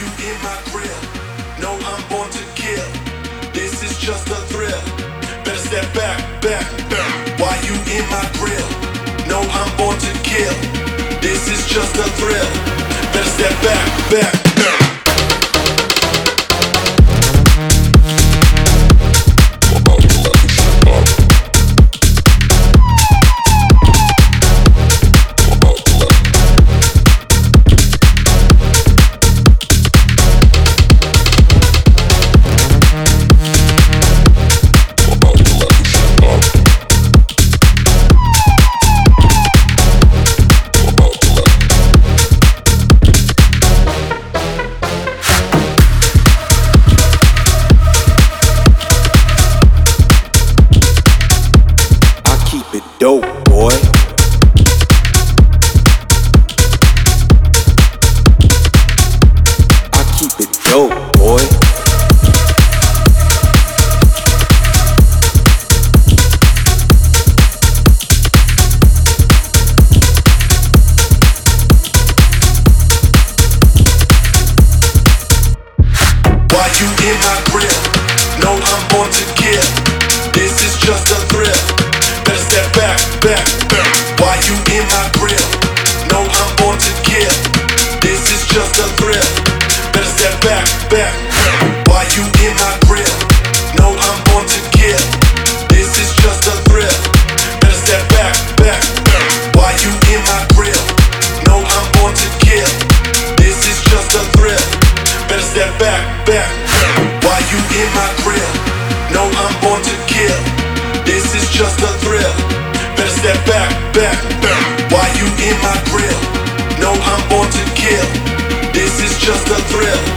you in my grill? No, I'm born to kill. This is just a thrill. Better step back, back, back. Why you in my grill? No, I'm born to kill. This is just a thrill. Better step back, back, back. Dope, boy. I keep it dope, boy. Why you in my grill? No, I'm born to kill. This is just a thrill. Better step back, back, back. Why you in my grill? No, I'm born to kill. This is just a thrill. Better step back, back, back. Why you in my grill? No, I'm born to kill. This is just a thrill. Better step back, back, back. Why you in my grill? No, I'm born to kill. This is just a thrill. Better step back, back, back. Why you in my grill? No, I'm born to kill. This is just a thrill. Better step back, back, back. Why you in my grill? No, I'm born to kill. This is just a thrill.